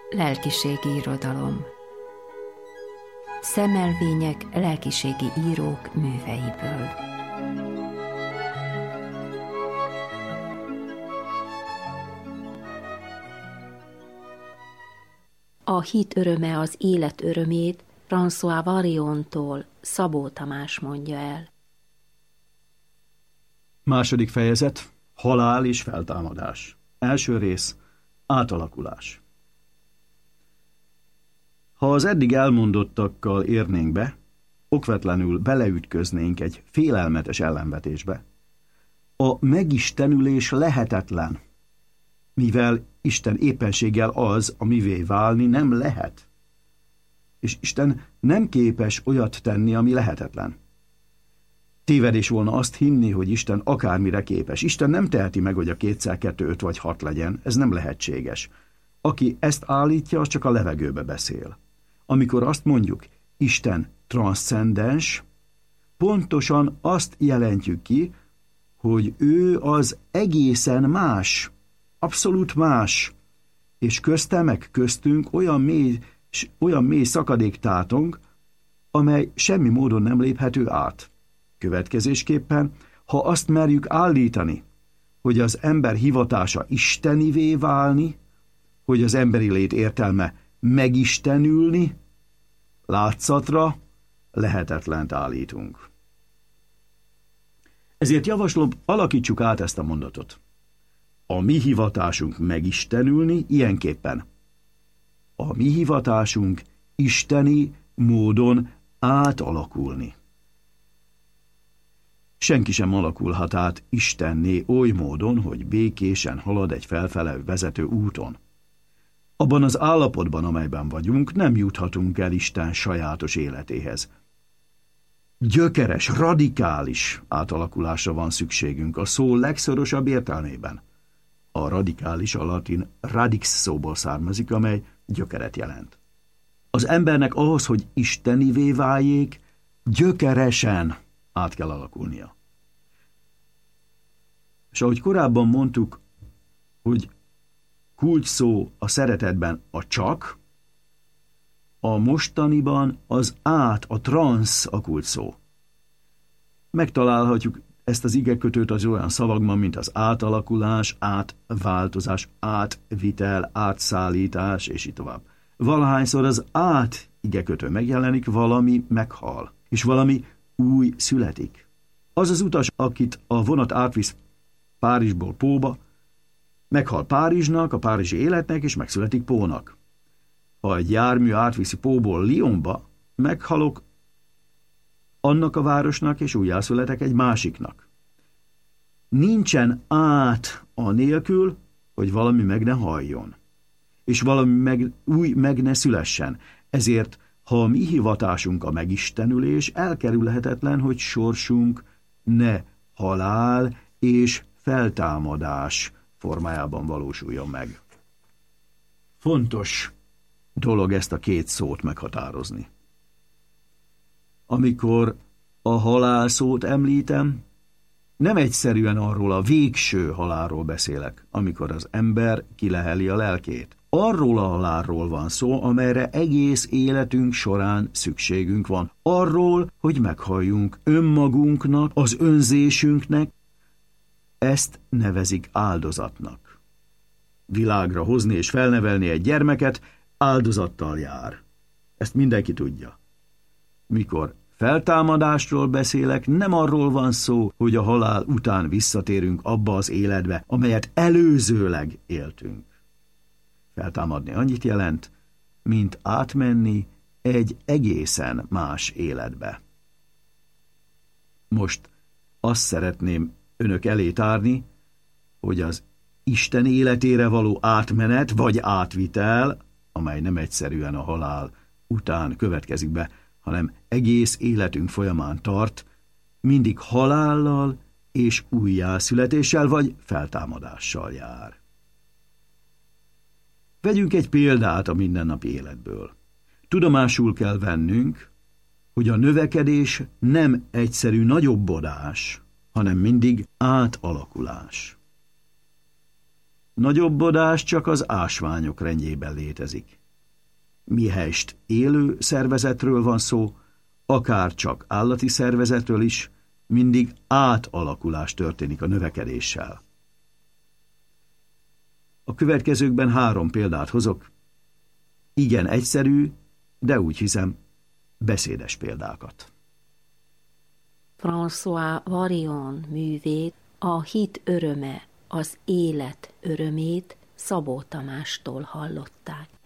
Lelkiségi irodalom. Szemelvények lelkiségi írók műveiből. A hit öröme az élet örömét François Variontól Szabó Tamás mondja el. Második fejezet, halál és feltámadás. Első rész, átalakulás. Ha az eddig elmondottakkal érnénk be, okvetlenül beleütköznénk egy félelmetes ellenvetésbe. A megistenülés lehetetlen, mivel Isten éppenséggel az, amivé válni nem lehet. És Isten nem képes olyat tenni, ami lehetetlen. Tévedés volna azt hinni, hogy Isten akármire képes. Isten nem teheti meg, hogy a 2x2 5 vagy 6 legyen, ez nem lehetséges. Aki ezt állítja, az csak a levegőbe beszél. Amikor azt mondjuk, Isten transzcendens, pontosan azt jelentjük ki, hogy ő az egészen más, abszolút más, és közte meg köztünk olyan mély szakadék tátong, amely semmi módon nem léphető át. Következésképpen, ha azt merjük állítani, hogy az ember hivatása istenivé válni, hogy az emberi lét értelme megistenülni, látszatra lehetetlent állítunk. Ezért javaslom, alakítsuk át ezt a mondatot. A mi hivatásunk megistenülni ilyenképpen. A mi hivatásunk isteni módon átalakulni. Senki sem alakulhat át Istenné oly módon, hogy békésen halad egy felfele vezető úton. Abban az állapotban, amelyben vagyunk, nem juthatunk el Isten sajátos életéhez. Gyökeres, radikális átalakulásra van szükségünk a szó legszorosabb értelmében. A radikális a latin radix szóból származik, amely gyökeret jelent. Az embernek ahhoz, hogy istenivé váljék, gyökeresen át kell alakulnia. És ahogy korábban mondtuk, hogy kulcsszó a szeretetben a csak, a mostaniban az át, a transz a kulcsszó. Megtalálhatjuk ezt az igekötőt az olyan szavakban, mint az átalakulás, átváltozás, átvitel, átszállítás, és így tovább. Valahányszor az át igekötő megjelenik, valami meghal, és valami új születik. Az az utas, akit a vonat átvisz Párizsból Póba, meghal Párizsnak, a párizsi életnek, és megszületik Pónak. Ha egy jármű átviszi Póból Lyonba, meghalok annak a városnak, és újjászületek egy másiknak. Nincsen át anélkül, hogy valami meg ne haljon, és valami új meg ne szülessen. Ezért, ha a mi hivatásunk a megistenülés, elkerülhetetlen, hogy sorsunk ne halál és feltámadás formájában valósuljon meg. Fontos dolog ezt a két szót meghatározni. Amikor a halál szót említem, nem egyszerűen arról a végső halálról beszélek, amikor az ember kileheli a lelkét. Arról a halálról van szó, amelyre egész életünk során szükségünk van. Arról, hogy meghalljunk önmagunknak, az önzésünknek, ezt nevezik áldozatnak. Világra hozni és felnevelni egy gyermeket áldozattal jár. Ezt mindenki tudja. Mikor feltámadásról beszélek, nem arról van szó, hogy a halál után visszatérünk abba az életbe, amelyet előzőleg éltünk. Feltámadni annyit jelent, mint átmenni egy egészen más életbe. Most azt szeretném önök elé tárni, hogy az Isten életére való átmenet vagy átvitel, amely nem egyszerűen a halál után következik be, hanem egész életünk folyamán tart, mindig halállal és újjászületéssel vagy feltámadással jár. Vegyünk egy példát a mindennapi életből. Tudomásul kell vennünk, hogy a növekedés nem egyszerű nagyobbodás, hanem mindig átalakulás. Nagyobbodás csak az ásványok rendjében létezik. Mihelyst élő szervezetről van szó, akár csak állati szervezetről is, mindig átalakulás történik a növekedéssel. A következőkben 3 példát hozok, igen egyszerű, de úgy hiszem, beszédes példákat. François Villon művét, a hit öröme, az élet örömét Szabó Tamástól hallották.